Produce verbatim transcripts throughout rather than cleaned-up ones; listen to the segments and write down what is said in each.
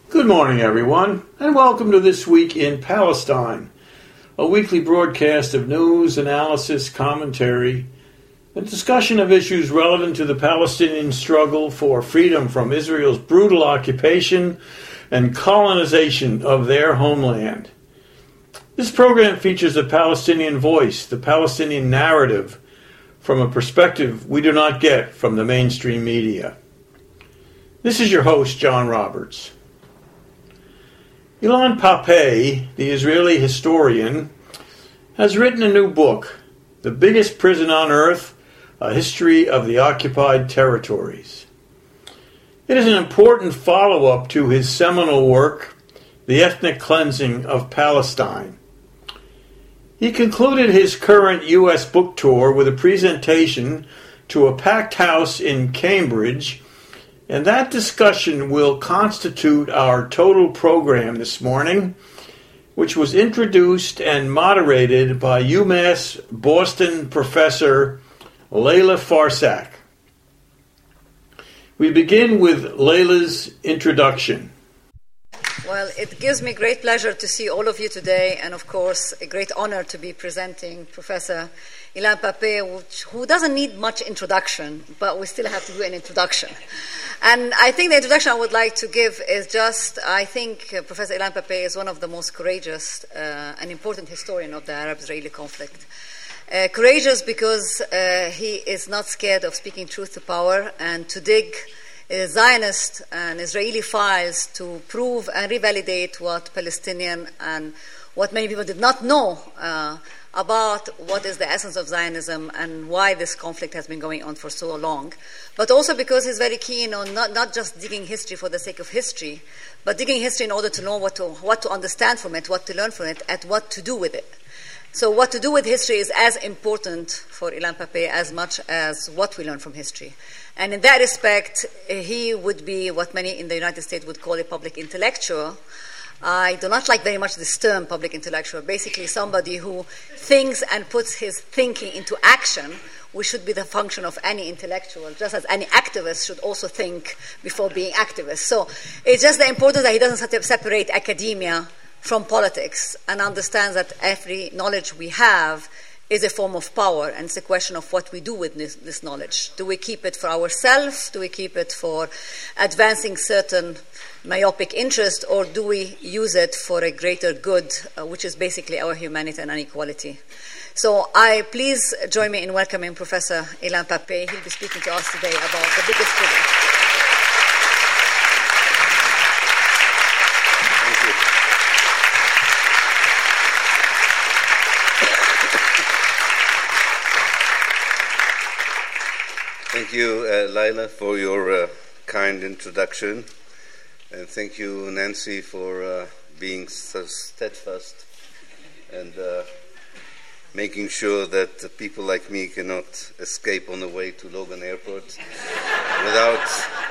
Good morning, everyone, and welcome to This Week in Palestine, a weekly broadcast of news, analysis, commentary, and discussion of issues relevant to the Palestinian struggle for freedom from Israel's brutal occupation and colonization of their homeland. This program features the Palestinian voice, the Palestinian narrative, from a perspective we do not get from the mainstream media. This is your host, John Roberts. Ilan Pappé, the Israeli historian, has written a new book, The Biggest Prison on Earth, A History of the Occupied Territories. It is an important follow-up to his seminal work, The Ethnic Cleansing of Palestine. He concluded his current U S book tour with a presentation to a packed house in Cambridge, and that discussion will constitute our total program this morning, which was introduced and moderated by UMass Boston professor Layla Farsak. We begin with Layla's introduction. Well, it gives me great pleasure to see all of you today, and of course, a great honor to be presenting Professor Ilan Pappé, which, who doesn't need much introduction, but we still have to do an introduction. And I think the introduction I would like to give is just, I think uh, Professor Ilan Pappé is one of the most courageous uh, and important historian of the Arab-Israeli conflict. Uh, courageous because uh, he is not scared of speaking truth to power and to dig uh, Zionist and Israeli files to prove and revalidate what Palestinian and what many people did not know uh, about what is the essence of Zionism and why this conflict has been going on for so long, but also because he's very keen on not, not just digging history for the sake of history, but digging history in order to know what to, what to understand from it, what to learn from it, and what to do with it. So what to do with history is as important for Ilan Pappé as much as what we learn from history. And in that respect, he would be what many in the United States would call a public intellectual. I do not like very much this term, public intellectual. Basically, somebody who thinks and puts his thinking into action, which should be the function of any intellectual, just as any activist should also think before being activist. So it's just the importance that he doesn't separate academia from politics and understands that every knowledge we have is a form of power, and it's a question of what we do with this, this knowledge. Do we keep it for ourselves? Do we keep it for advancing certain myopic interest, or do we use it for a greater good, uh, which is basically our humanity and inequality? So I please join me in welcoming Professor Ilan Pappé. He'll be speaking to us today about the biggest prison. Thank you, uh, Layla, for your uh, kind introduction. And thank you, Nancy, for uh, being so steadfast and uh, making sure that uh, people like me cannot escape on the way to Logan Airport without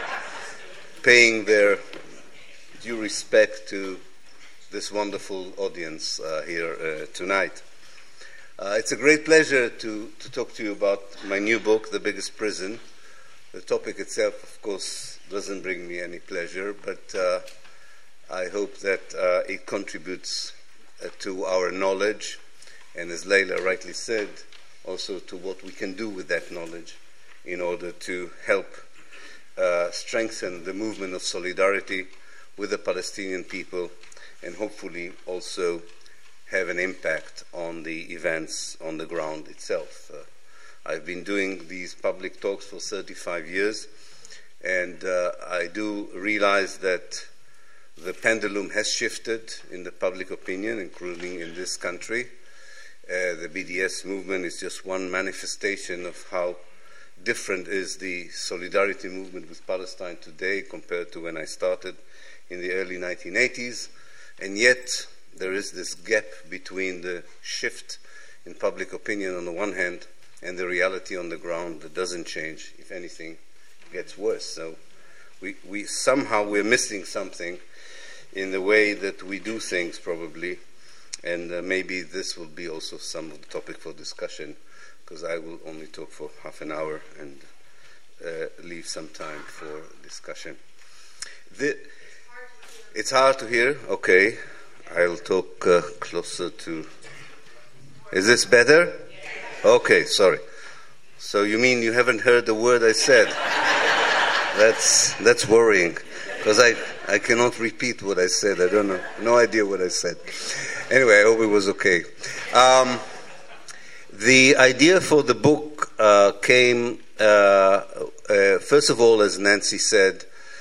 paying their due respect to this wonderful audience uh, here uh, tonight. Uh, it's a great pleasure to, to talk to you about my new book, The Biggest Prison. The topic itself, of course, doesn't bring me any pleasure, but uh, I hope that uh, it contributes uh, to our knowledge, and as Layla rightly said, also to what we can do with that knowledge in order to help uh, strengthen the movement of solidarity with the Palestinian people, and hopefully also have an impact on the events on the ground itself. Uh, I've been doing these public talks for thirty-five years, and uh, I do realize that the pendulum has shifted in the public opinion, including in this country. Uh, the B D S movement is just one manifestation of how different is the solidarity movement with Palestine today compared to when I started in the early nineteen eighties, and yet there is this gap between the shift in public opinion on the one hand and the reality on the ground that doesn't change. If anything, gets worse. So we, we somehow we're missing something in the way that we do things, probably, and uh, maybe this will be also some of the topic for discussion, because I will only talk for half an hour and uh, leave some time for discussion. The, It's hard to hear. Okay. I'll talk uh, closer to... Is this better? Okay, sorry. So you mean you haven't heard the word I said? That's that's worrying, because I, I cannot repeat what I said. I don't know. No idea what I said. Anyway, I hope it was okay. Um, the idea for the book uh, came, uh, uh, first of all, as Nancy said,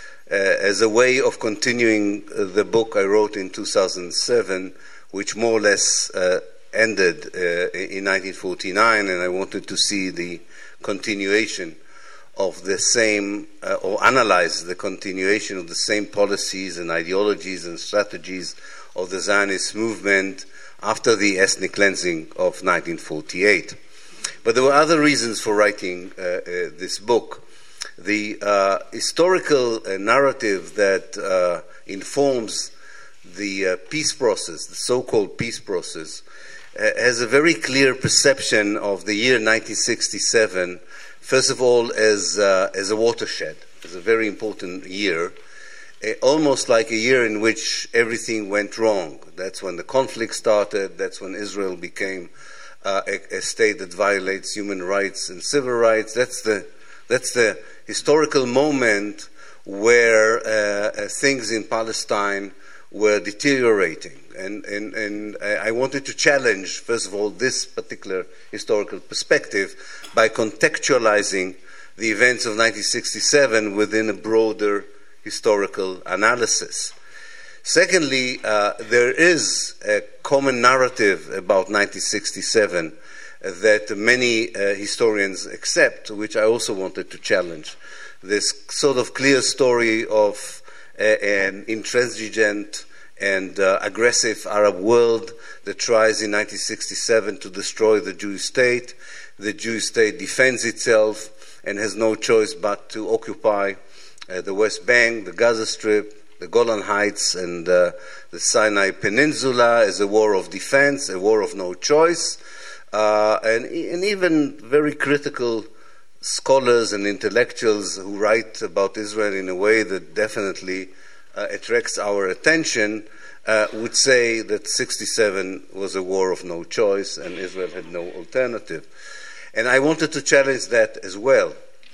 Uh, as a way of continuing uh, the book I wrote in two thousand seven, which more or less uh, ended uh, in nineteen forty-nine, and I wanted to see the continuation of the same, uh, or analyze the continuation of the same policies and ideologies and strategies of the Zionist movement after the ethnic cleansing of nineteen forty-eight. But there were other reasons for writing uh, uh, this book. The uh, historical uh, narrative that uh, informs the uh, peace process, the so-called peace process, uh, has a very clear perception of the year nineteen sixty-seven, first of all as, uh, as a watershed, as a very important year, uh, almost like a year in which everything went wrong. That's when the conflict started, that's when Israel became uh, a, a state that violates human rights and civil rights. That's the, that's the historical moment where uh, uh, things in Palestine were deteriorating. And, and, and I wanted to challenge, first of all, this particular historical perspective by contextualizing the events of nineteen sixty-seven within a broader historical analysis. Secondly, uh, there is a common narrative about nineteen sixty-seven that many uh, historians accept, which I also wanted to challenge. This sort of clear story of uh, an intransigent and uh, aggressive Arab world that tries in nineteen sixty-seven to destroy the Jewish state. The Jewish state defends itself and has no choice but to occupy uh, the West Bank, the Gaza Strip, the Golan Heights, and uh, the Sinai Peninsula as a war of defense, a war of no choice. Uh, and, and even very critical scholars and intellectuals who write about Israel in a way that definitely uh, attracts our attention uh, would say that sixty-seven was a war of no choice and Israel had no alternative. And I wanted to challenge that as well.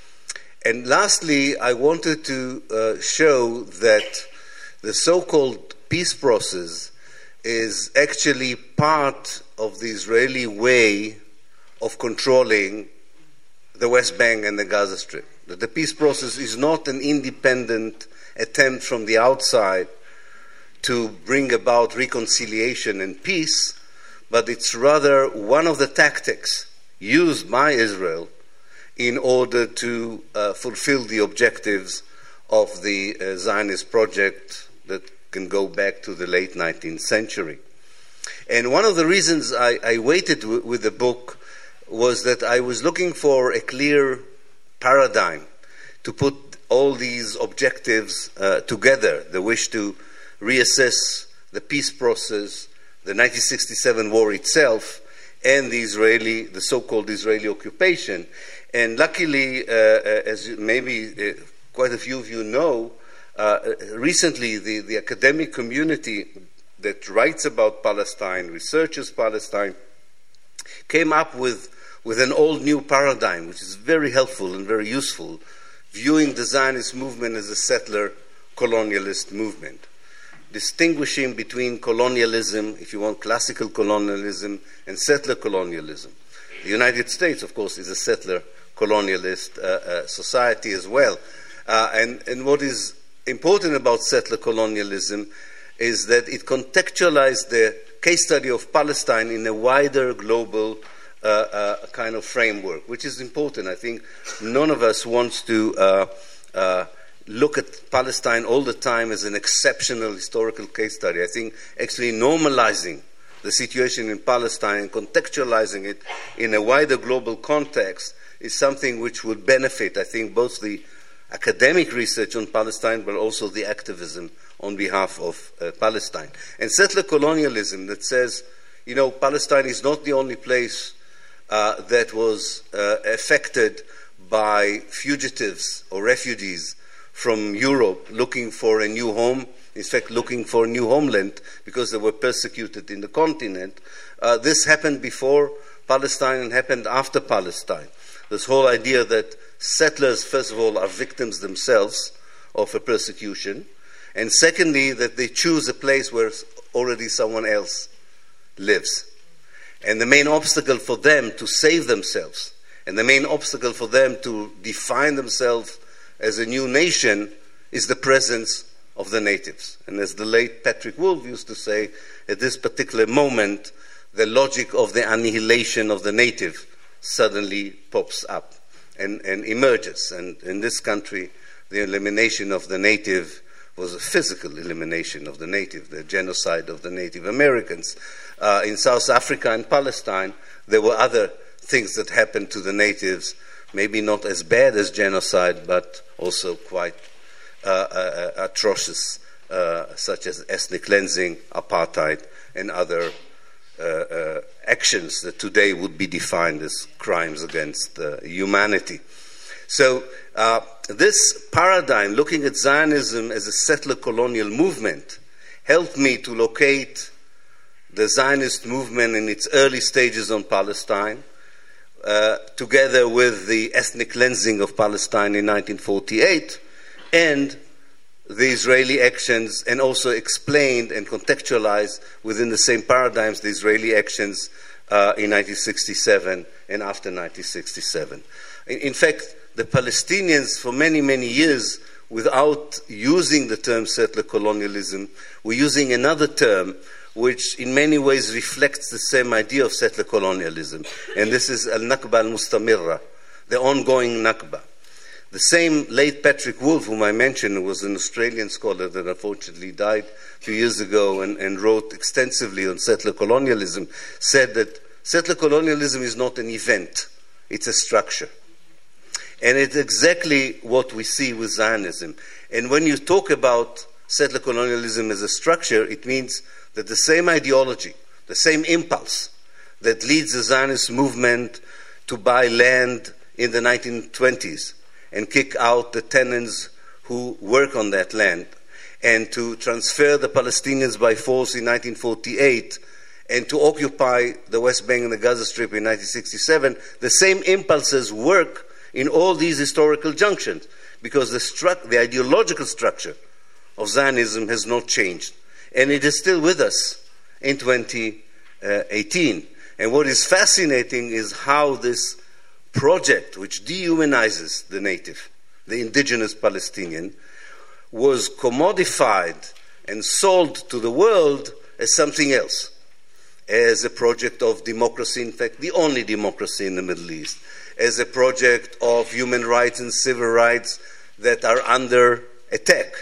And lastly, I wanted to uh, show that the so-called peace process is actually part of the Israeli way of controlling the West Bank and the Gaza Strip. That the peace process is not an independent attempt from the outside to bring about reconciliation and peace, but it's rather one of the tactics used by Israel in order to uh, fulfill the objectives of the uh, Zionist project that can go back to the late nineteenth century. And one of the reasons I, I waited w- with the book was that I was looking for a clear paradigm to put all these objectives uh, together, the wish to reassess the peace process, the nineteen sixty-seven war itself, and the Israeli, the so-called Israeli occupation. And luckily, uh, as maybe uh, quite a few of you know, uh, recently the, the academic community that writes about Palestine, researches Palestine, came up with, with an all-new paradigm, which is very helpful and very useful, viewing the Zionist movement as a settler colonialist movement, distinguishing between colonialism, if you want, classical colonialism, and settler colonialism. The United States, of course, is a settler colonialist uh, uh, society as well. Uh, and, and what is important about settler colonialism is that it contextualized the case study of Palestine in a wider global uh, uh, kind of framework, which is important. I think none of us wants to uh, uh, look at Palestine all the time as an exceptional historical case study. I think actually normalizing the situation in Palestine and contextualizing it in a wider global context is something which would benefit, I think, both the academic research on Palestine, but also the activism on behalf of uh, Palestine. And settler colonialism that says, you know, Palestine is not the only place uh, that was uh, affected by fugitives or refugees from Europe looking for a new home, in fact looking for a new homeland because they were persecuted in the continent. Uh, this happened before Palestine and happened after Palestine. This whole idea that settlers, first of all, are victims themselves of a persecution, and secondly, that they choose a place where already someone else lives. And the main obstacle for them to save themselves, and the main obstacle for them to define themselves as a new nation, is the presence of the natives. And as the late Patrick Wolf used to say, at this particular moment, the logic of the annihilation of the native suddenly pops up and, and emerges. And in this country, the elimination of the native was a physical elimination of the native, the genocide of the Native Americans. Uh, in South Africa and Palestine, there were other things that happened to the natives, maybe not as bad as genocide, but also quite uh, uh, atrocious, uh, such as ethnic cleansing, apartheid, and other uh, uh, actions that today would be defined as crimes against uh, humanity. So uh, this paradigm, looking at Zionism as a settler colonial movement, helped me to locate the Zionist movement in its early stages on Palestine, uh, together with the ethnic cleansing of Palestine in nineteen forty-eight, and the Israeli actions, and also explained and contextualized within the same paradigms the Israeli actions uh, in nineteen sixty-seven and after nineteen sixty-seven. In, in fact, the Palestinians, for many, many years, without using the term settler colonialism, were using another term which in many ways reflects the same idea of settler colonialism. And this is al-Nakba al-Mustamirra, the ongoing Nakba. The same late Patrick Wolf, whom I mentioned, who was an Australian scholar that unfortunately died a few years ago and, and wrote extensively on settler colonialism, said that settler colonialism is not an event, it's a structure. And it's exactly what we see with Zionism. And when you talk about settler colonialism as a structure, it means that the same ideology, the same impulse that leads the Zionist movement to buy land in the nineteen twenties and kick out the tenants who work on that land, and to transfer the Palestinians by force in nineteen forty-eight, and to occupy the West Bank and the Gaza Strip in nineteen sixty-seven, the same impulses work in all these historical junctions, because the, stru- the ideological structure of Zionism has not changed. And it is still with us in twenty eighteen. And what is fascinating is how this project, which dehumanizes the native, the indigenous Palestinian, was commodified and sold to the world as something else, as a project of democracy, in fact, the only democracy in the Middle East, as a project of human rights and civil rights that are under attack,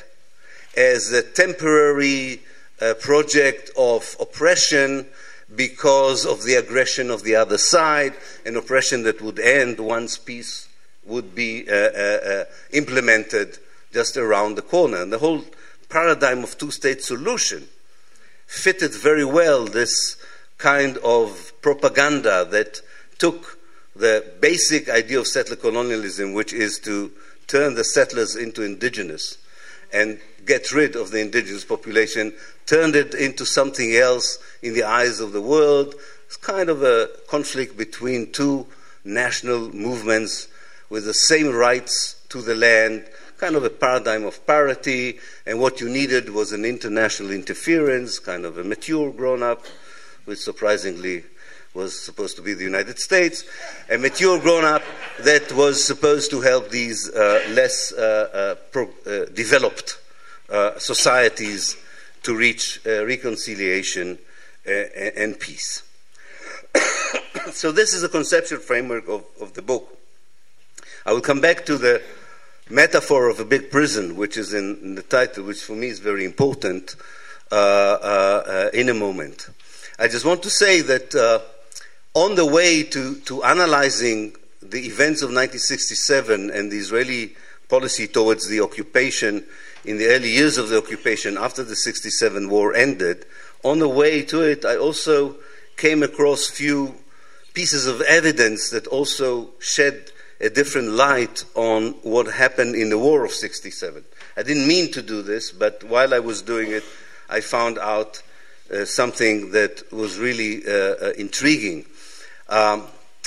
as a temporary uh, project of oppression because of the aggression of the other side, an oppression that would end once peace would be uh, uh, uh, implemented just around the corner. And the whole paradigm of two-state solution fitted very well this kind of propaganda that took the basic idea of settler colonialism, which is to turn the settlers into indigenous and get rid of the indigenous population, turned it into something else in the eyes of the world. It's kind of a conflict between two national movements with the same rights to the land, kind of a paradigm of parity, and what you needed was an international interference, kind of a mature grown-up, which surprisingly was supposed to be the United States, a mature grown-up that was supposed to help these uh, less uh, uh, pro- uh, developed uh, societies to reach uh, reconciliation uh, and peace. So this is the conceptual framework of, of the book. I will come back to the metaphor of a big prison, which is in, in the title, which for me is very important, uh, uh, uh, in a moment. I just want to say that uh, on the way to, to analyzing the events of nineteen sixty-seven and the Israeli policy towards the occupation in the early years of the occupation after the sixty-seven war ended, on the way to it I also came across few pieces of evidence that also shed a different light on what happened in the War of sixty-seven. I didn't mean to do this, but while I was doing it, I found out uh, something that was really uh, uh, intriguing. Um,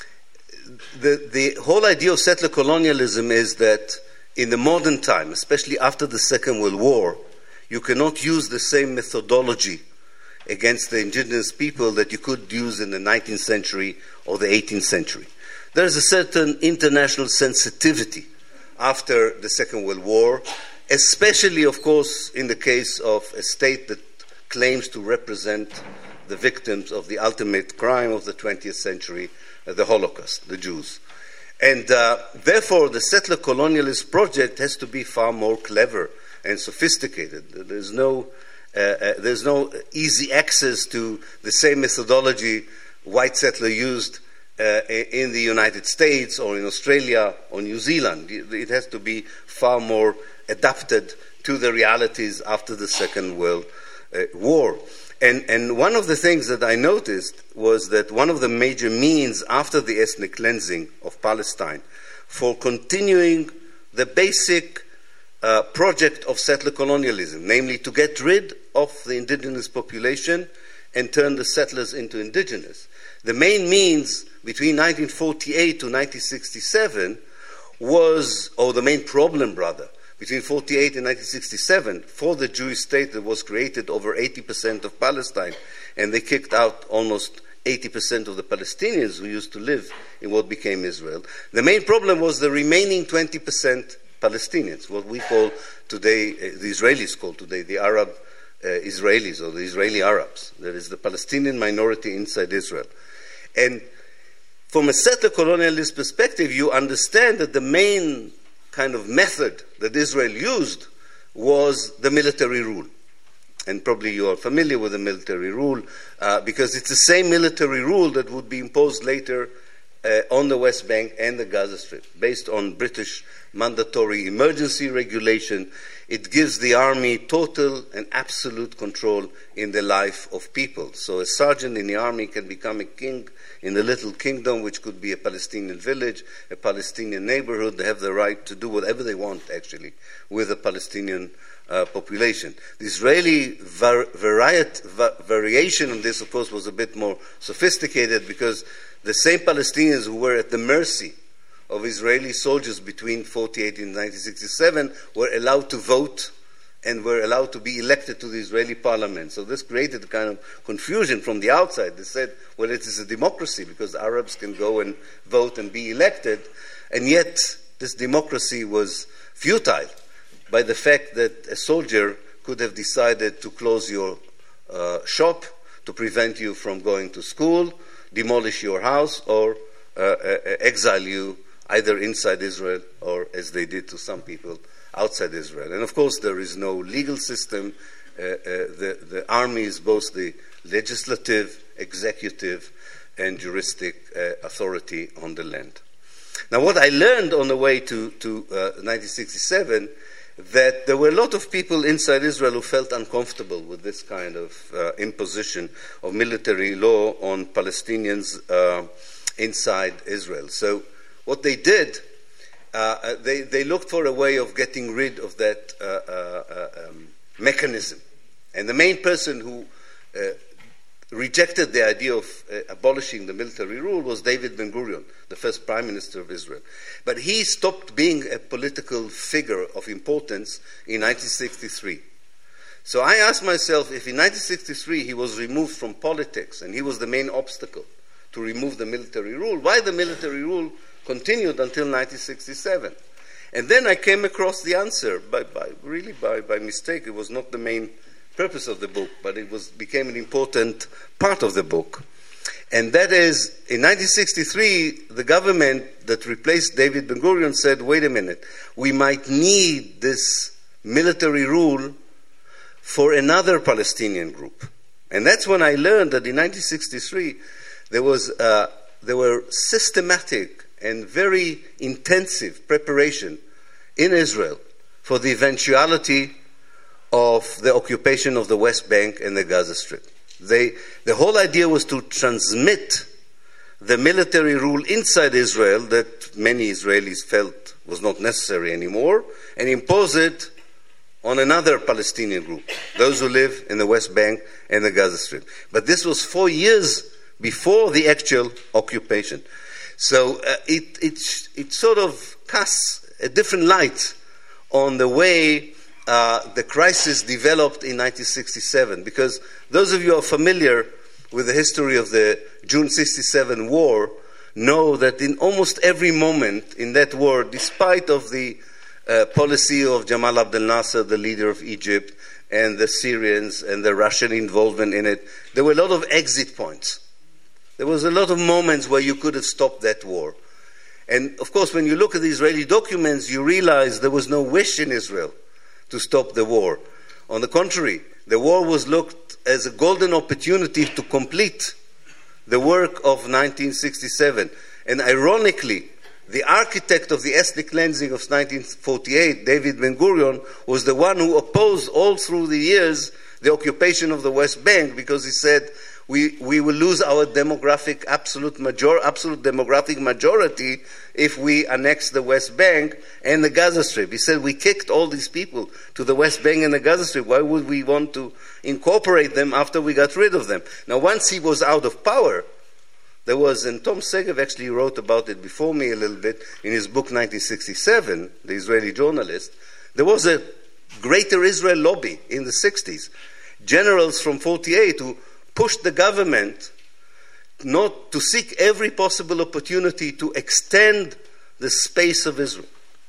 the, the whole idea of settler colonialism is that in the modern time, especially after the Second World War, you cannot use the same methodology against the indigenous people that you could use in the nineteenth century or the eighteenth century. There is a certain international sensitivity after the Second World War, especially, of course, in the case of a state that claims to represent the victims of the ultimate crime of the twentieth century, uh, the Holocaust, the Jews. And uh, therefore, the settler colonialist project has to be far more clever and sophisticated. There's no, uh, uh, there's no easy access to the same methodology white settler used uh, in the United States or in Australia or New Zealand. It has to be far more adapted to the realities after the Second World uh, War. And, and one of the things that I noticed was that one of the major means after the ethnic cleansing of Palestine for continuing the basic uh, project of settler colonialism, namely to get rid of the indigenous population and turn the settlers into indigenous. The main means between nineteen forty-eight to nineteen sixty-seven was, or the main problem rather, between forty-eight and nineteen sixty-seven, for the Jewish state that was created over eighty percent of Palestine, and they kicked out almost eighty percent of the Palestinians who used to live in what became Israel. The main problem was the remaining twenty percent Palestinians, what we call today, uh, the Israelis call today, the Arab uh, Israelis, or the Israeli Arabs. There is the Palestinian minority inside Israel. And from a settler colonialist perspective, you understand that the main kind of method that Israel used was the military rule. And probably you are familiar with the military rule uh, because it's the same military rule that would be imposed later uh, on the West Bank and the Gaza Strip. Based on British mandatory emergency regulation, it gives the army total and absolute control in the life of people. So a sergeant in the army can become a king in a little kingdom, which could be a Palestinian village, a Palestinian neighborhood. They have the right to do whatever they want, actually, with the Palestinian uh, population. The Israeli var- variet- va- variation on this, of course, was a bit more sophisticated because the same Palestinians who were at the mercy of Israeli soldiers between forty-eight and nineteen sixty-seven were allowed to vote and were allowed to be elected to the Israeli parliament. So this created a kind of confusion from the outside. They said, well, it is a democracy because Arabs can go and vote and be elected. And yet this democracy was futile by the fact that a soldier could have decided to close your uh, shop, to prevent you from going to school, demolish your house, or uh, uh, exile you either inside Israel or, as they did to some people, outside Israel. And of course, there is no legal system. Uh, uh, the, the army is both the legislative, executive, and juristic uh, authority on the land. Now, what I learned on the way to, to uh, nineteen sixty-seven, that there were a lot of people inside Israel who felt uncomfortable with this kind of uh, imposition of military law on Palestinians uh, inside Israel. So what they did, uh, they, they looked for a way of getting rid of that uh, uh, um, mechanism. And the main person who uh, rejected the idea of uh, abolishing the military rule was David Ben-Gurion, the first prime minister of Israel. But he stopped being a political figure of importance in nineteen sixty-three. So I asked myself, if in nineteen sixty-three he was removed from politics and he was the main obstacle to remove the military rule, why the military rule continued until nineteen sixty-seven? And then I came across the answer, by, by really by, by mistake. It was not the main purpose of the book, but it was became an important part of the book. And that is, in nineteen sixty-three, the government that replaced David Ben-Gurion said, wait a minute, we might need this military rule for another Palestinian group. And that's when I learned that in nineteen sixty-three, there was uh, there were systematic and very intensive preparation in Israel for the eventuality of the occupation of the West Bank and the Gaza Strip. They, the whole idea was to transmit the military rule inside Israel that many Israelis felt was not necessary anymore, and impose it on another Palestinian group, those who live in the West Bank and the Gaza Strip. But this was four years before the actual occupation. So uh, it, it, it sort of casts a different light on the way uh, the crisis developed in nineteen sixty-seven, because those of you who are familiar with the history of the June sixty-seven war know that in almost every moment in that war, despite of the uh, policy of Jamal Abdel Nasser, the leader of Egypt, and the Syrians and the Russian involvement in it, there were a lot of exit points. There was a lot of moments where you could have stopped that war. And of course, when you look at the Israeli documents, you realize there was no wish in Israel to stop the war. On the contrary, the war was looked as a golden opportunity to complete the work of nineteen sixty-seven. And ironically, the architect of the ethnic cleansing of nineteen forty-eight, David Ben-Gurion, was the one who opposed all through the years the occupation of the West Bank, because he said, we, we will lose our demographic absolute major, absolute demographic majority if we annex the West Bank and the Gaza Strip. He said, we kicked all these people to the West Bank and the Gaza Strip. Why would we want to incorporate them after we got rid of them? Now, once he was out of power, there was, and Tom Segev actually wrote about it before me a little bit in his book nineteen sixty-seven, the Israeli journalist, there was a Greater Israel lobby in the sixties. Generals from forty-eight who pushed the government not to seek every possible opportunity to extend the space of Israel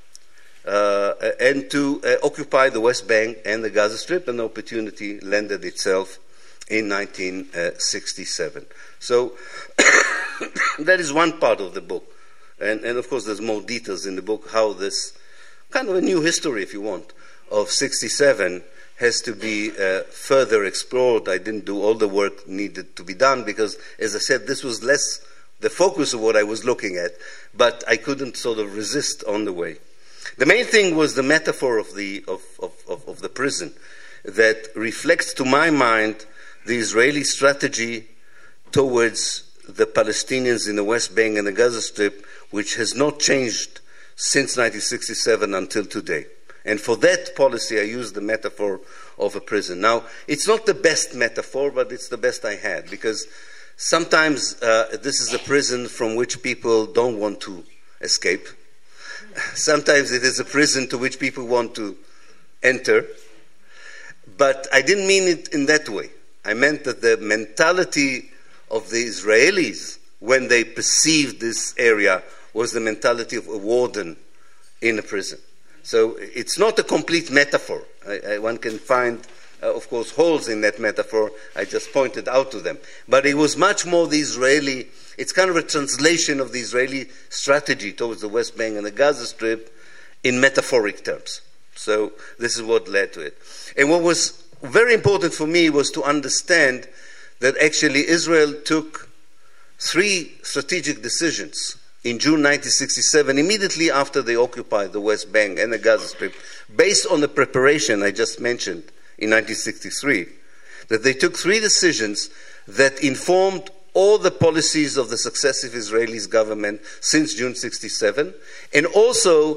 uh, and to uh, occupy the West Bank and the Gaza Strip, and the opportunity landed itself in nineteen sixty-seven. So that is one part of the book. And, and of course there's more details in the book how this kind of a new history, if you want, of sixty-seven has to be uh, further explored. I didn't do all the work needed to be done because, as I said, this was less the focus of what I was looking at, but I couldn't sort of resist on the way. The main thing was the metaphor of the, of, of, of, of the prison that reflects, to my mind, the Israeli strategy towards the Palestinians in the West Bank and the Gaza Strip, which has not changed since nineteen sixty-seven until today. And for that policy, I use the metaphor of a prison. Now, it's not the best metaphor, but it's the best I had, because sometimes uh, this is a prison from which people don't want to escape. Sometimes it is a prison to which people want to enter. But I didn't mean it in that way. I meant that the mentality of the Israelis when they perceived this area was the mentality of a warden in a prison. So it's not a complete metaphor. I, I, one can find, uh, of course, holes in that metaphor. I just pointed out to them. But it was much more the Israeli, it's kind of a translation of the Israeli strategy towards the West Bank and the Gaza Strip in metaphoric terms. So this is what led to it. And what was very important for me was to understand that actually Israel took three strategic decisions in June nineteen sixty-seven, immediately after they occupied the West Bank and the Gaza Strip, based on the preparation I just mentioned in nineteen sixty-three, that they took three decisions that informed all the policies of the successive Israeli government since June sixty-seven, and also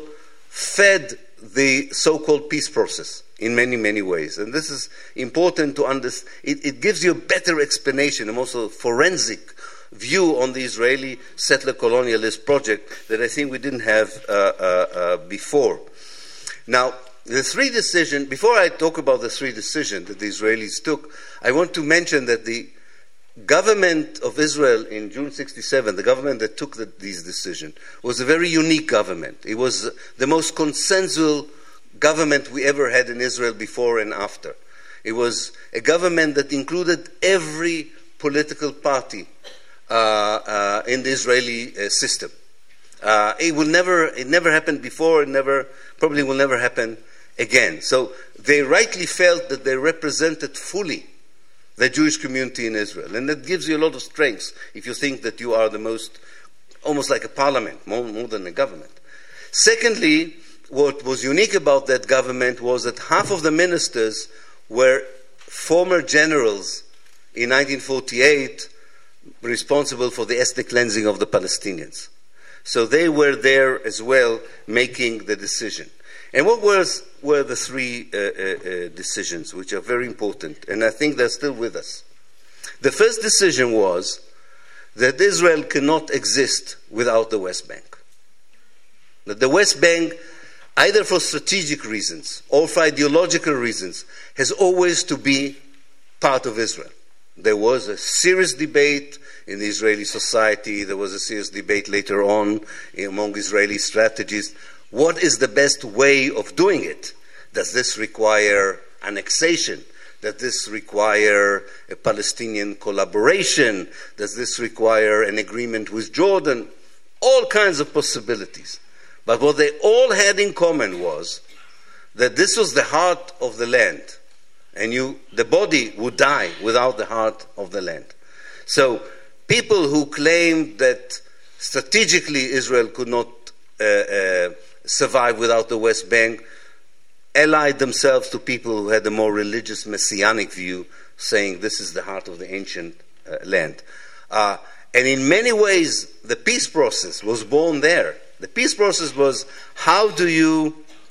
fed the so-called peace process in many, many ways. And this is important to understand. It, it gives you a better explanation and also forensic view on the Israeli settler colonialist project that I think we didn't have uh, uh, uh, before. Now, the three decisions, before I talk about the three decisions that the Israelis took, I want to mention that the government of Israel in June sixty-seven, the government that took the, these decisions, was a very unique government. It was the most consensual government we ever had in Israel before and after. It was a government that included every political party Uh, uh, in the Israeli uh, system. Uh, it will never, it never happened before, it never, probably will never happen again. So they rightly felt that they represented fully the Jewish community in Israel. And that gives you a lot of strength if you think that you are the most, almost like a parliament, more, more than a government. Secondly, what was unique about that government was that half of the ministers were former generals in nineteen forty-eight responsible for the ethnic cleansing of the Palestinians. So they were there as well making the decision. And what was, were the three uh, uh, uh, decisions, which are very important, and I think they're still with us. The first decision was that Israel cannot exist without the West Bank. That the West Bank, either for strategic reasons or for ideological reasons, has always to be part of Israel. There was a serious debate in the Israeli society. There was a serious debate later on among Israeli strategists. What is the best way of doing it? Does this require annexation? Does this require a Palestinian collaboration? Does this require an agreement with Jordan? All kinds of possibilities. But what they all had in common was that this was the heart of the land. And you, the body would die without the heart of the land. So people who claimed that strategically Israel could not uh, uh, survive without the West Bank allied themselves to people who had a more religious messianic view, saying this is the heart of the ancient uh, land. Uh, and in many ways, the peace process was born there. The peace process was, how do you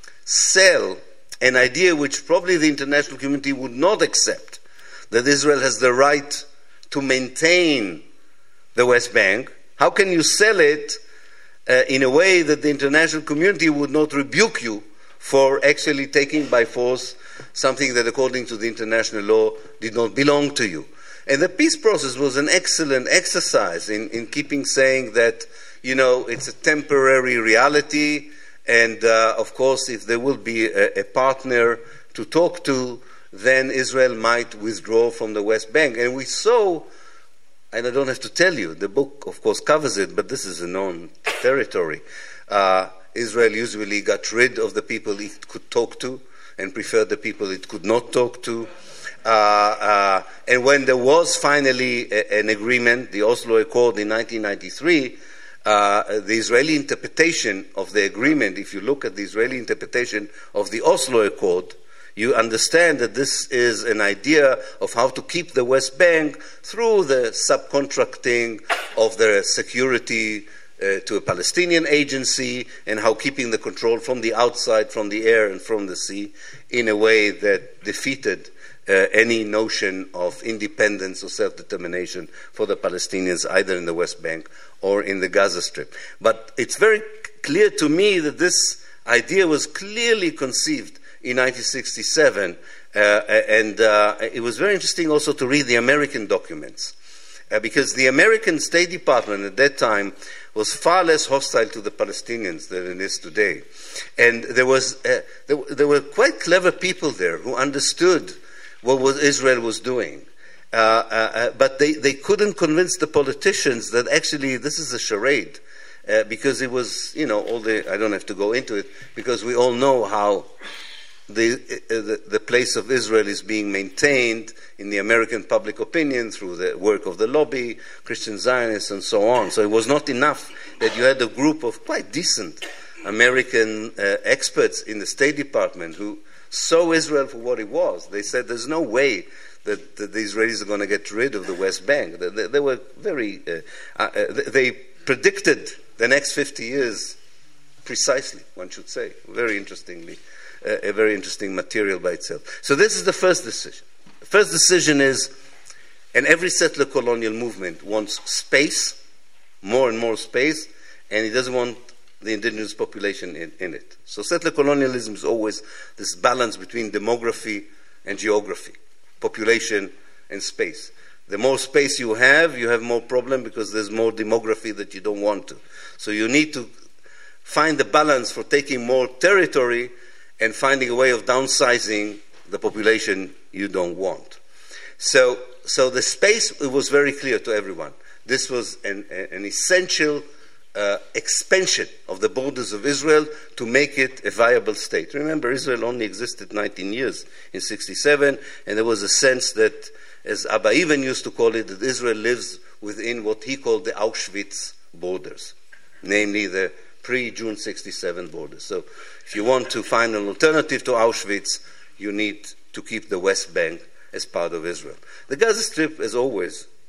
sell an idea which probably the international community would not accept, that Israel has the right to maintain the West Bank? How can you sell it uh, in a way that the international community would not rebuke you for actually taking by force something that, according to the international law, did not belong to you? And the peace process was an excellent exercise in, in keeping saying that, you know, it's a temporary reality, and uh, of course, if there will be a, a partner to talk to, then Israel might withdraw from the West Bank. And we saw, and I don't have to tell you, the book, of course, covers it, but this is a known territory. Uh, Israel usually got rid of the people it could talk to and preferred the people it could not talk to. Uh, uh, and when there was finally a, an agreement, the Oslo Accord in nineteen ninety-three, uh, the Israeli interpretation of the agreement, if you look at the Israeli interpretation of the Oslo Accord, you understand that this is an idea of how to keep the West Bank through the subcontracting of the security uh, to a Palestinian agency, and how keeping the control from the outside, from the air and from the sea, in a way that defeated uh, any notion of independence or self-determination for the Palestinians, either in the West Bank or in the Gaza Strip. But it's very clear to me that this idea was clearly conceived in nineteen sixty-seven, uh, and uh, it was very interesting also to read the American documents, uh, because the American State Department at that time was far less hostile to the Palestinians than it is today. And there was uh, there, there were quite clever people there who understood what was Israel was doing. Uh, uh, but they, they couldn't convince the politicians that actually this is a charade, uh, because it was, you know, all the, I don't have to go into it, because we all know how the, uh, the, the place of Israel is being maintained in the American public opinion through the work of the lobby, Christian Zionists, and so on. So it was not enough that you had a group of quite decent American uh, experts in the State Department who saw Israel for what it was. They said there's no way that, that the Israelis are going to get rid of the West Bank. They, they, they were very, uh, uh, they predicted the next fifty years precisely, one should say, very interestingly, uh, a very interesting material by itself. So this is the first decision. The first decision is, and every settler colonial movement wants space, more and more space, and it doesn't want the indigenous population in, in it. So settler colonialism is always this balance between demography and geography, population and space. The more space you have, you have more problem because there's more demography that you don't want to. So you need to find the balance for taking more territory and finding a way of downsizing the population you don't want. So, so the space, it was very clear to everyone. This was an, an essential Uh, expansion of the borders of Israel to make it a viable state. Remember, Israel only existed nineteen years in sixty-seven, and there was a sense that, as Abba Eban used to call it, that Israel lives within what he called the Auschwitz borders, namely the pre-June sixty-seven borders. So if you want to find an alternative to Auschwitz, you need to keep the West Bank as part of Israel. The Gaza Strip, as always,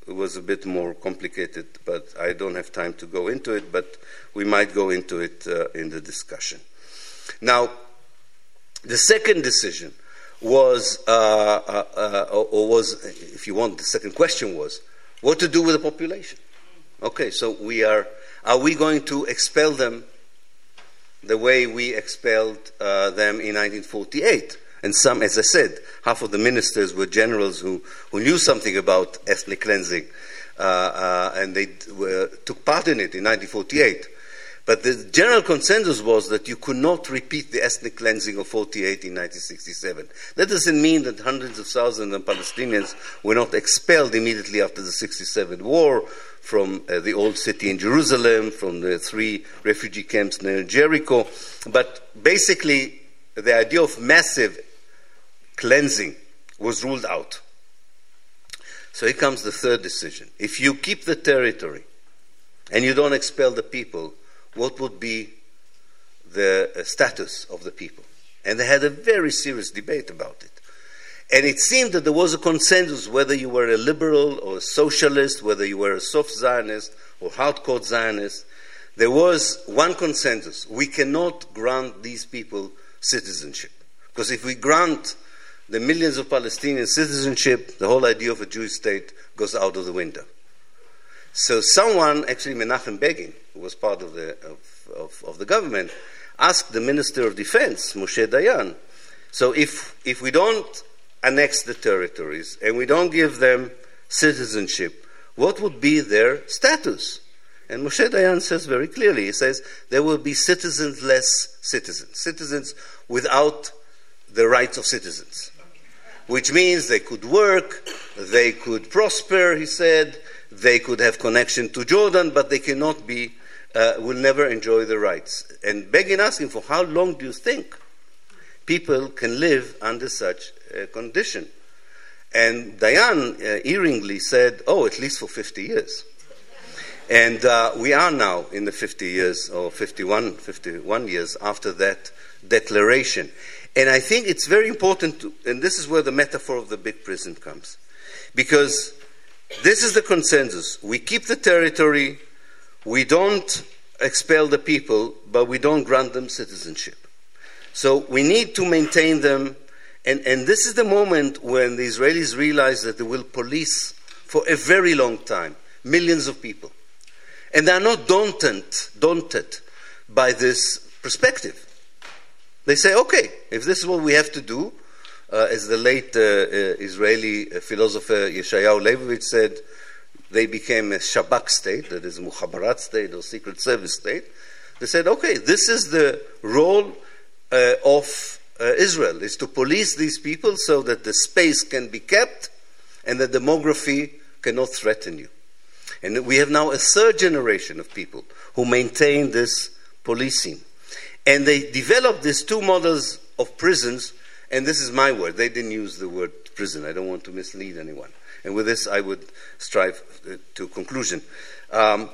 was a bit more complicated, but I don't have time to go into it, but we might go into it uh, in the discussion. Now, the second decision was, uh, uh, uh, or was, if you want, the second question was, what to do with the population? Okay, so we are, are we going to expel them the way we expelled uh, them in nineteen forty-eight? And some, as I said, half of the ministers were generals who, who knew something about ethnic cleansing, uh, uh, and they were, took part in it in nineteen forty-eight. But the general consensus was that you could not repeat the ethnic cleansing of forty-eight in nineteen sixty-seven. That doesn't mean that hundreds of thousands of Palestinians were not expelled immediately after the sixty-seven war from uh, the old city in Jerusalem, from the three refugee camps near Jericho. But basically, the idea of massive cleansing was ruled out. So here comes the third decision. If you keep the territory and you don't expel the people, what would be the uh, status of the people? And they had a very serious debate about it. And it seemed that there was a consensus, whether you were a liberal or a socialist, whether you were a soft Zionist or hardcore Zionist, there was one consensus. We cannot grant these people citizenship. Because if we grant the millions of Palestinians citizenship, the whole idea of a Jewish state goes out of the window. So someone, actually Menachem Begin, who was part of the, of, of, of the government, asked the Minister of Defense, Moshe Dayan, so if, if we don't annex the territories and we don't give them citizenship, what would be their status? And Moshe Dayan says very clearly, he says, there will be citizenless citizens, citizens without the rights of citizens, which means they could work, they could prosper, he said, they could have connection to Jordan, but they cannot be, uh, will never enjoy the rights. And Begin asked him, for how long do you think people can live under such a condition? And Dayan uh, earingly said, oh, at least for fifty years. And uh, we are now in the fifty years, or fifty-one, fifty-one years after that declaration. And I think it's very important to, and this is where the metaphor of the big prison comes. Because this is the consensus. We keep the territory, we don't expel the people, but we don't grant them citizenship. So we need to maintain them, and, and this is the moment when the Israelis realize that they will police for a very long time millions of people. And they are not daunted, daunted by this perspective. They say, okay, if this is what we have to do, uh, as the late uh, uh, Israeli uh, philosopher Yeshayahu Leibovitz said, they became a Shabak state, that is a Mukhabarat state or secret service state. They said, okay, this is the role uh, of uh, Israel, is to police these people so that the space can be kept and the demography cannot threaten you. And we have now a third generation of people who maintain this policing. And they developed these two models of prisons, and this is my word. They didn't use the word prison. I don't want to mislead anyone. And with this, I would strive to conclusion. Um,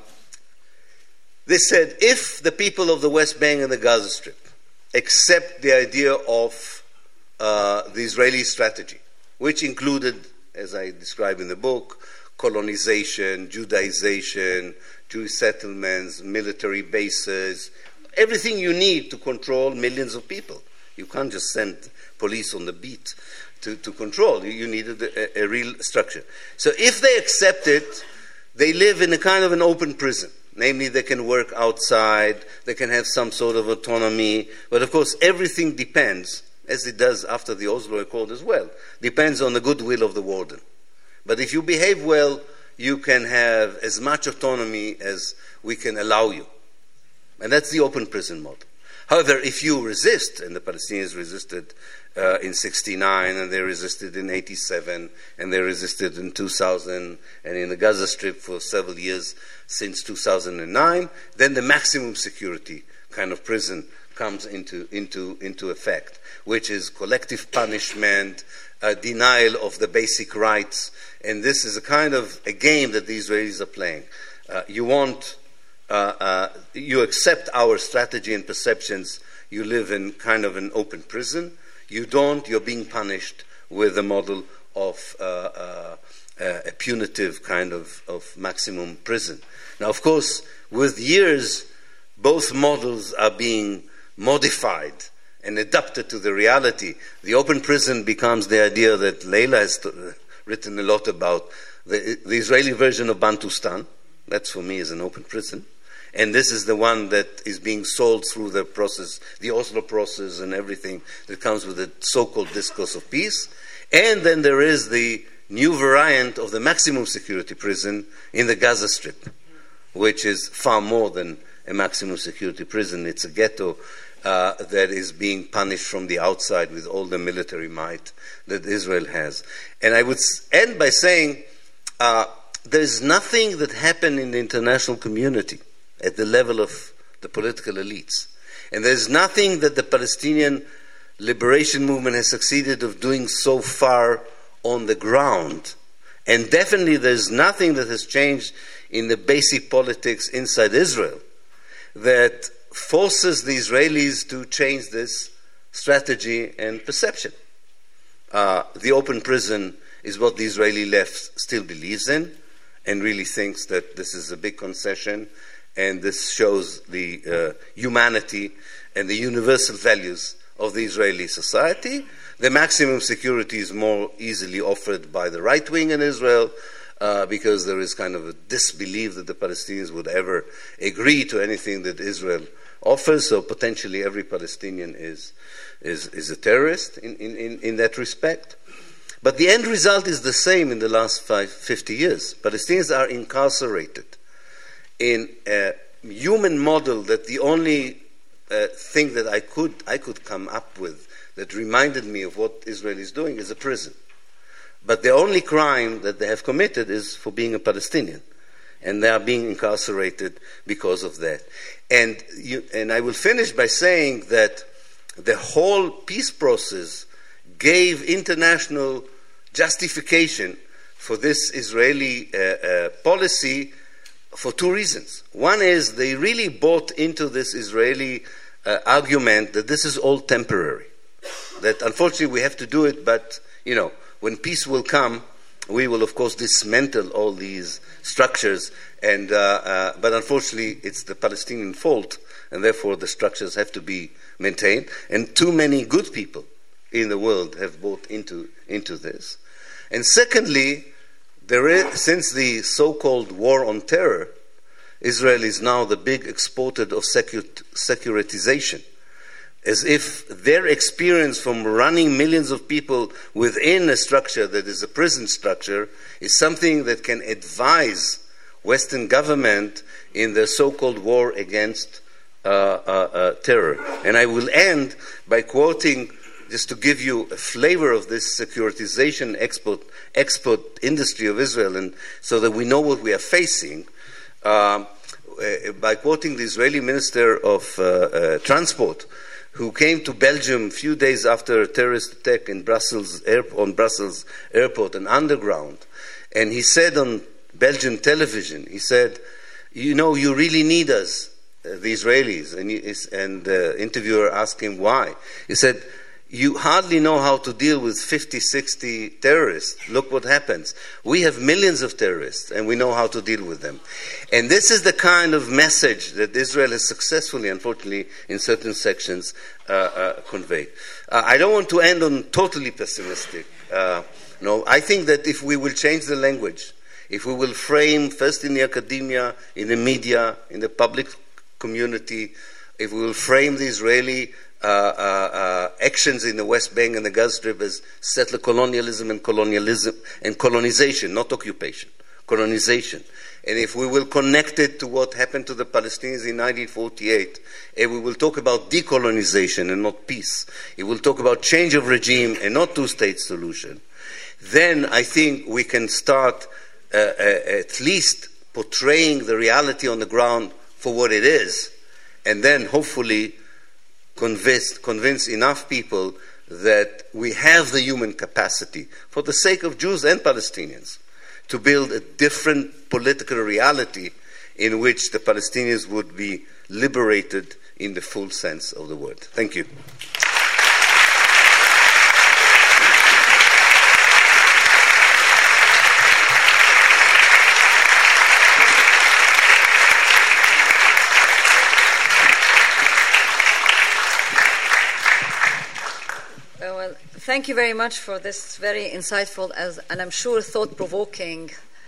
they said, if the people of the West Bank and the Gaza Strip accept the idea of uh, the Israeli strategy, which included, as I describe in the book, colonization, Judaization, Jewish settlements, military bases, everything you need to control millions of people. You can't just send police on the beat to, to control. You, you needed a, a real structure. So if they accept it, they live in a kind of an open prison. Namely, they can work outside, they can have some sort of autonomy. But of course, everything depends, as it does after the Oslo Accord as well, depends on the goodwill of the warden. But if you behave well, you can have as much autonomy as we can allow you. And that's the open prison model. However, if you resist, and the Palestinians resisted uh, in sixty-nine, and they resisted in eighty-seven, and they resisted in two thousand, and in the Gaza Strip for several years since two thousand nine, then the maximum security kind of prison comes into, into, into effect, which is collective punishment, uh, denial of the basic rights, and this is a kind of a game that the Israelis are playing. Uh, you want... Uh, uh, you accept our strategy and perceptions, you live in kind of an open prison. You don't, you're being punished with the model of uh, uh, uh, a punitive kind of, of maximum prison. Now, of course, with years, both models are being modified and adapted to the reality. The open prison becomes the idea that Leila has t- written a lot about, the, the Israeli version of Bantustan. That for me is an open prison. And this is the one that is being sold through the process, the Oslo process and everything that comes with the so-called discourse of peace. And then there is the new variant of the maximum security prison in the Gaza Strip, which is far more than a maximum security prison. It's a ghetto uh, that is being punished from the outside with all the military might that Israel has. And I would end by saying uh, there's nothing that happened in the international community at the level of the political elites. And there's nothing that the Palestinian liberation movement has succeeded of doing so far on the ground. And definitely there's nothing that has changed in the basic politics inside Israel that forces the Israelis to change this strategy and perception. Uh, the open prison is what the Israeli left still believes in and really thinks that this is a big concession, and this shows the uh, humanity and the universal values of the Israeli society. The maximum security is more easily offered by the right wing in Israel uh, because there is kind of a disbelief that the Palestinians would ever agree to anything that Israel offers, so potentially every Palestinian is, is, is a terrorist in, in, in that respect. But the end result is the same in the last five, fifty years. Palestinians are incarcerated in a human model that the only uh, thing that I could I could come up with that reminded me of what Israel is doing is a prison. But the only crime that they have committed is for being a Palestinian. And they are being incarcerated because of that. And you, and I will finish by saying that the whole peace process gave international justification for this Israeli uh, uh, policy for two reasons. One is they really bought into this Israeli uh, argument that this is all temporary. That unfortunately we have to do it, but, you know, when peace will come, we will, of course, dismantle all these structures. And uh, uh, but unfortunately, it's the Palestinian fault, and therefore the structures have to be maintained. And too many good people in the world have bought into, into this. And secondly, there is, since the so-called war on terror, Israel is now the big exporter of secu- securitization, as if their experience from running millions of people within a structure that is a prison structure is something that can advise Western government in the so-called war against uh, uh, uh, terror. And I will end by quoting, just to give you a flavor of this securitization export export industry of Israel, and so that we know what we are facing, uh, by quoting the Israeli Minister of uh, uh, Transport, who came to Belgium a few days after a terrorist attack in Brussels air, on Brussels airport and underground, and he said on Belgian television, he said, "You know, you really need us, uh, the Israelis." And, he, and the interviewer asked him why. He said, "You hardly know how to deal with fifty, sixty terrorists. Look what happens. We have millions of terrorists, and we know how to deal with them." And this is the kind of message that Israel has successfully, unfortunately, in certain sections, uh, uh, conveyed. Uh, I don't want to end on totally pessimistic. Uh, no, I think that if we will change the language, if we will frame, first in the academia, in the media, in the public community, if we will frame the Israeli Uh, uh, uh, actions in the West Bank and the Gaza Strip as settler colonialism and colonialism and colonization, not occupation, colonization. And if we will connect it to what happened to the Palestinians in nineteen forty-eight, and we will talk about decolonization and not peace, it will talk about change of regime and not two-state solution, then I think we can start uh, uh, at least portraying the reality on the ground for what it is, and then hopefully Convince, convince enough people that we have the human capacity, for the sake of Jews and Palestinians, to build a different political reality in which the Palestinians would be liberated in the full sense of the word. Thank you. thank you very much for this very insightful as, and I'm sure thought-provoking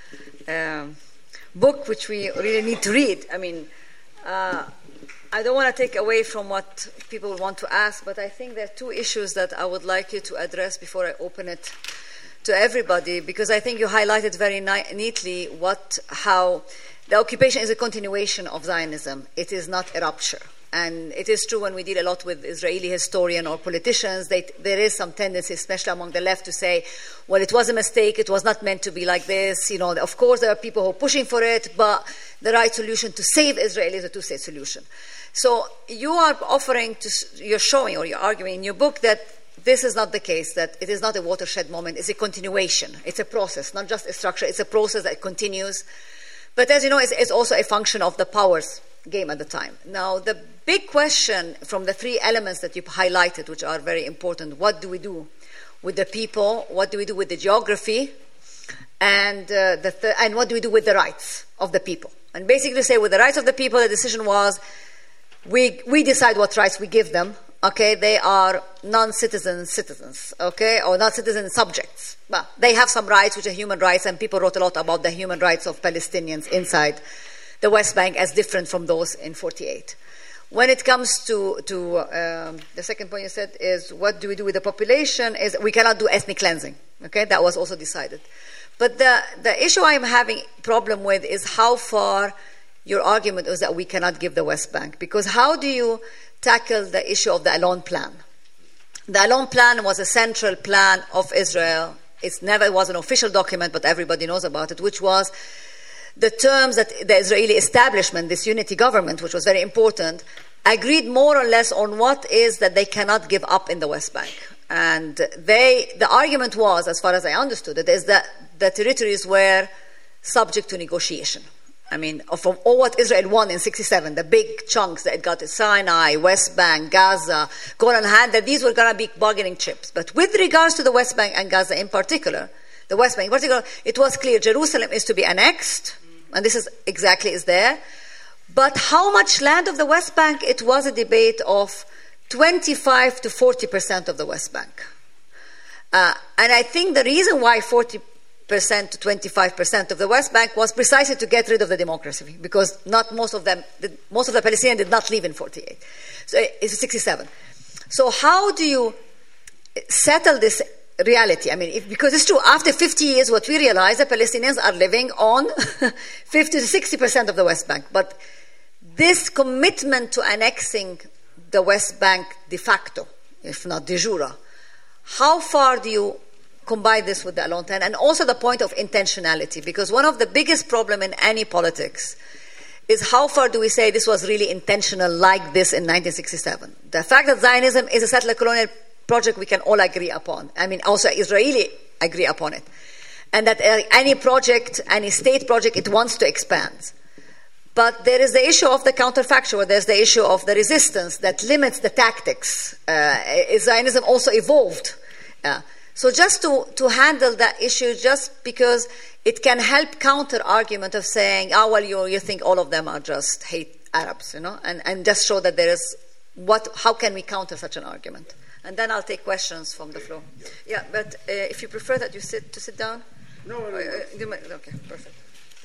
um, book, which we really need to read. I mean, uh, I don't want to take away from what people want to ask, but I think there are two issues that I would like you to address before I open it to everybody, because I think you highlighted very ni- neatly what, how the occupation is a continuation of Zionism. It is not a rupture. And it is true when we deal a lot with Israeli historians or politicians, they, there is some tendency, especially among the left, to say, well, it was a mistake, it was not meant to be like this. You know, of course, there are people who are pushing for it, but the right solution to save Israel is a two-state solution. So you are offering, to, you're showing or you're arguing in your book that this is not the case, that it is not a watershed moment, it's a continuation. It's a process, not just a structure, it's a process that continues. But as you know, it's, it's also a function of the powers game at the time. Now, the big question from the three elements that you've highlighted, which are very important, what do we do with the people, what do we do with the geography, and, uh, the th- and what do we do with the rights of the people? And basically say with the rights of the people, the decision was we, we decide what rights we give them. Okay, they are non-citizen citizens, okay, or non-citizen subjects. But they have some rights, which are human rights, and people wrote a lot about the human rights of Palestinians inside the West Bank as different from those in forty-eight. When it comes to, to um, the second point you said is what do we do with the population, is we cannot do ethnic cleansing, okay, that was also decided. But the, the issue I'm having problem with is how far your argument is that we cannot give the West Bank, because how do you tackle the issue of the Alon Plan? The Alon Plan was a central plan of Israel. It's never it was an official document, but everybody knows about it, which was the terms that the Israeli establishment, this unity government, which was very important, agreed more or less on what is that they cannot give up in the West Bank. And they, the argument was, as far as I understood it, is that the territories were subject to negotiation. I mean, from all what Israel won in sixty-seven, the big chunks that it got to Sinai, West Bank, Gaza, Golan Heights, that these were going to be bargaining chips. But with regards to the West Bank and Gaza in particular, the West Bank in particular, it was clear Jerusalem is to be annexed, and this is exactly is there. But how much land of the West Bank? It was a debate of twenty-five to forty percent of the West Bank. Uh, and I think the reason why forty percent to twenty-five percent of the West Bank was precisely to get rid of the democracy, because not most of them, most of the Palestinians did not live in forty-eight. So it's sixty-seven. So how do you settle this reality? I mean, if, because it's true, after fifty years, what we realize, the Palestinians are living on fifty to sixty percent of the West Bank. But this commitment to annexing the West Bank de facto, if not de jure, how far do you combine this with the Alon Plan? And also the point of intentionality, because one of the biggest problems in any politics is how far do we say this was really intentional like this in nineteen sixty-seven? The fact that Zionism is a settler colonial project we can all agree upon. I mean, also Israeli agree upon it. And that any project, any state project, it wants to expand. But there is the issue of the counterfactual. There's the issue of the resistance that limits the tactics. Uh, Zionism also evolved. Uh, so just to, to handle that issue, just because it can help counter argument of saying, oh, well, you, you think all of them are just hate Arabs, you know, and, and just show that there is, what, how can we counter such an argument? And then I'll take questions from the floor. Yeah, but uh, if you prefer that you sit to sit down? No, no, no. Uh, okay, perfect.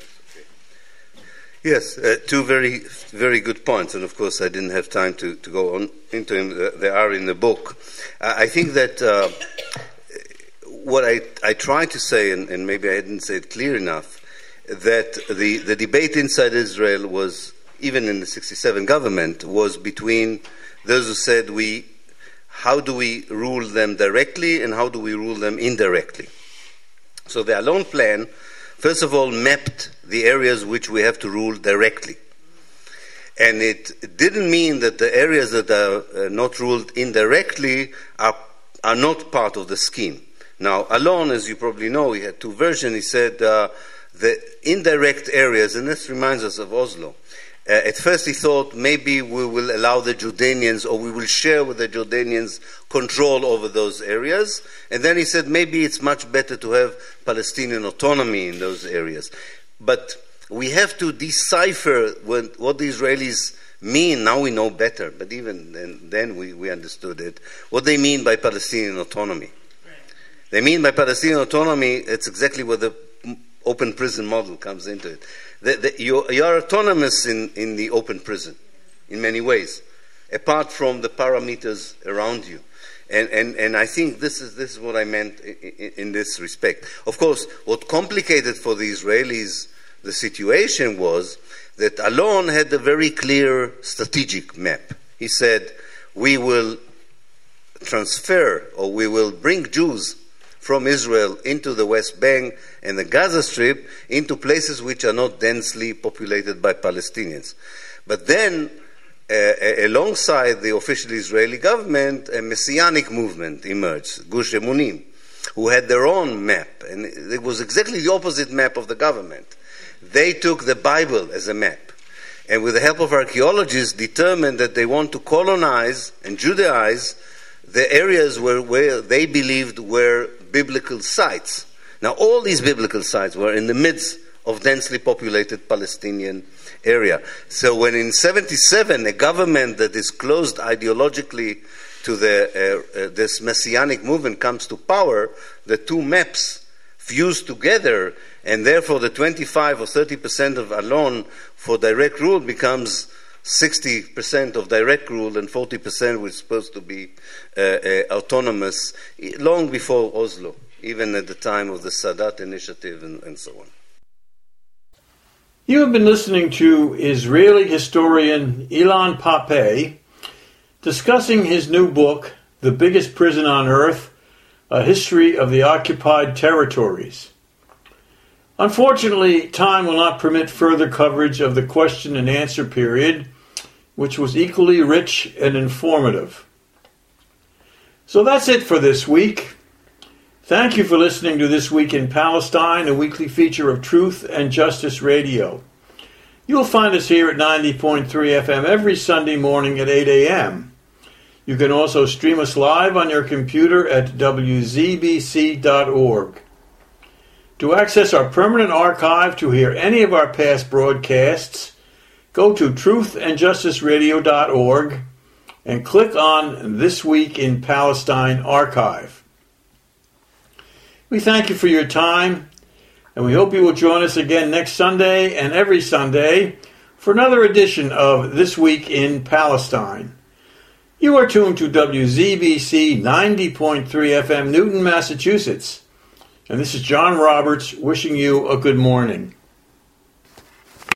Yes, uh, two very, very good points, and of course I didn't have time to, to go on into them. Uh, they are in the book. Uh, I think that uh, what I, I tried to say, and, and maybe I didn't say it clear enough, that the, the debate inside Israel was, even in the sixty-seven government, was between those who said we, how do we rule them directly and how do we rule them indirectly. So the Alon Plan, first of all, mapped the areas which we have to rule directly. And it didn't mean that the areas that are uh, not ruled indirectly are, are not part of the scheme. Now, Alon, as you probably know, he had two versions. He said uh, the indirect areas, and this reminds us of Oslo. Uh, at first he thought maybe we will allow the Jordanians, or we will share with the Jordanians control over those areas. And then he said maybe it's much better to have Palestinian autonomy in those areas. But we have to decipher what, what the Israelis mean. Now we know better, but even then, then we, we understood it. What they mean by Palestinian autonomy. They mean by Palestinian autonomy, it's exactly where the open prison model comes into it. The, the, you, you are autonomous in, in the open prison in many ways, apart from the parameters around you. And, and, and I think this is, this is what I meant in, in this respect. Of course, what complicated for the Israelis the situation was that Alon had a very clear strategic map. He said, we will transfer, or we will bring Jews from Israel into the West Bank and the Gaza Strip into places which are not densely populated by Palestinians. But then, uh, alongside the official Israeli government, a messianic movement emerged, Gush Emunim, who had their own map. And it was exactly the opposite map of the government. They took the Bible as a map, and with the help of archaeologists determined that they want to colonize and Judaize the areas where, where they believed were biblical sites. Now, all these biblical sites were in the midst of densely populated Palestinian area. So when in seventy-seven a government that is closed ideologically to the, uh, uh, this messianic movement comes to power, the two maps fuse together, and therefore the twenty-five or thirty percent of Alon for direct rule becomes sixty percent of direct rule and forty percent which is supposed to be uh, uh, autonomous, long before Oslo, even at the time of the Sadat Initiative and, and so on. You have been listening to Israeli historian Ilan Pappé discussing his new book, The Biggest Prison on Earth, A History of the Occupied Territories. Unfortunately, time will not permit further coverage of the question and answer period, which was equally rich and informative. So that's it for this week. Thank you for listening to This Week in Palestine, a weekly feature of Truth and Justice Radio. You'll find us here at ninety point three F M every Sunday morning at eight a.m. You can also stream us live on your computer at w z b c dot org. To access our permanent archive to hear any of our past broadcasts, go to truth and justice radio dot org and click on This Week in Palestine archive. We thank you for your time, and we hope you will join us again next Sunday and every Sunday for another edition of This Week in Palestine. You are tuned to W Z B C ninety point three F M, Newton, Massachusetts. And this is John Roberts wishing you a good morning.